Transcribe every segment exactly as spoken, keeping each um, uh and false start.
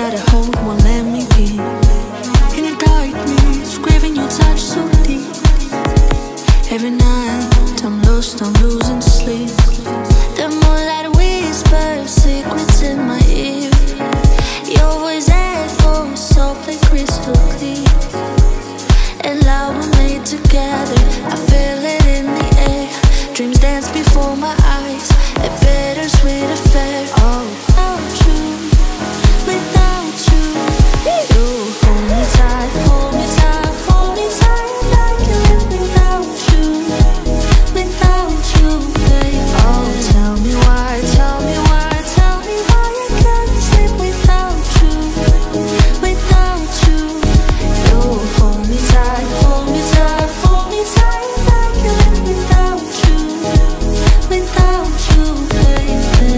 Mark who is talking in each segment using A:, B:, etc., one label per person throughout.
A: got a hold, won't let me be. In the darkness, craving your touch so deep. Every night, I'm lost, I'm losing sleep. The moonlight whispers secrets in my ear. Your voice echoes softly, crystal clear. And loud we're made together, I feel it in the air. Dreams dance before my eyes, a bittersweet affair. Oh, without you, without you, you hold me tight, hold me tight, hold me tight. I can't live without you, without you, babe. Oh, tell me why, tell me why, tell me why I can't sleep without you, without you. You hold me tight, hold me tight, hold me tight. I can't live without you, without you, baby.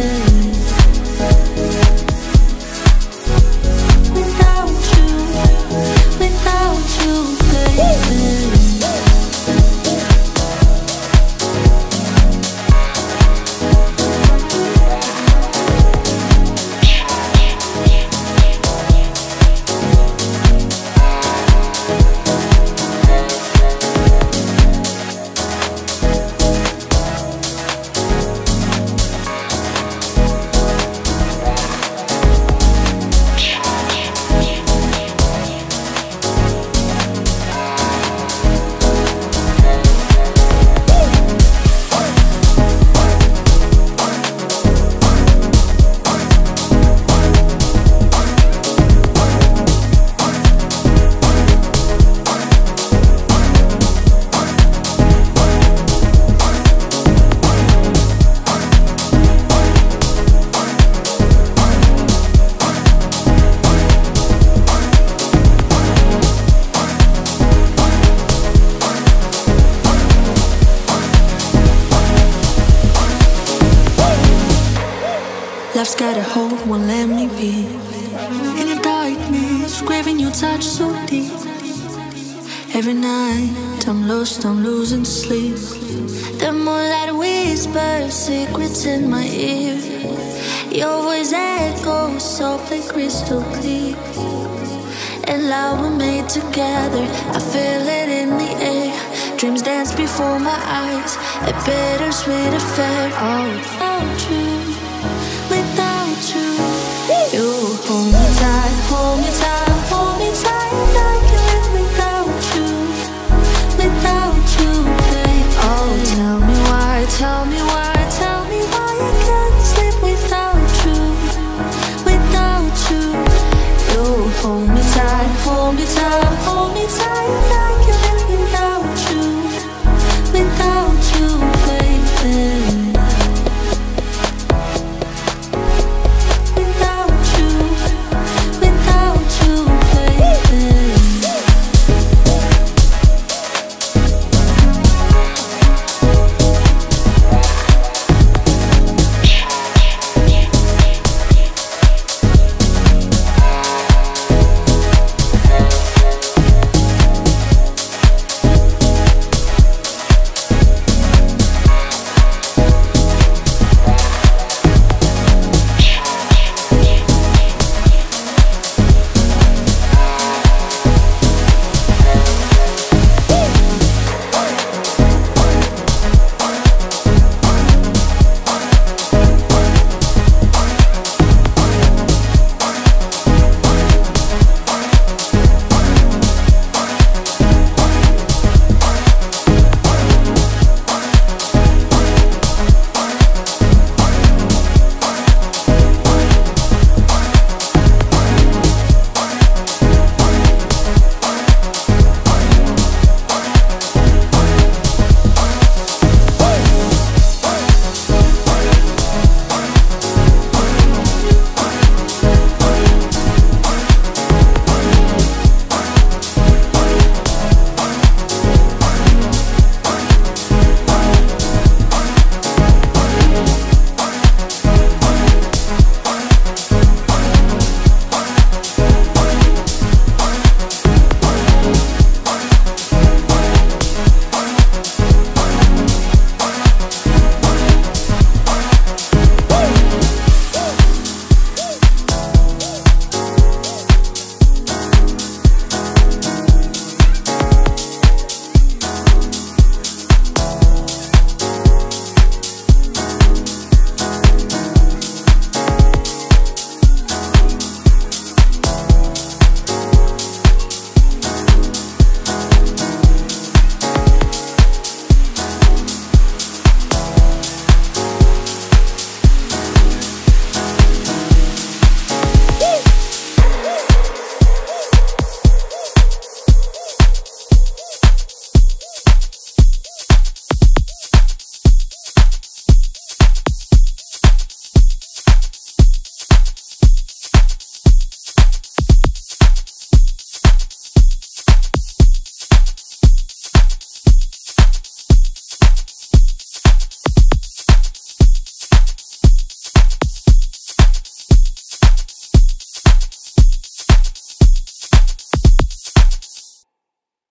A: Without you, without you, baby. Love's got a hold, won't let me be. In the darkness, craving your touch so deep. Every night, I'm lost, I'm losing sleep. The moonlight whispers secrets in my ear. Your voice echoes softly, crystal clear. And loud we're made together, I feel it in the air. Dreams dance before my eyes, a bittersweet affair. Oh, without you,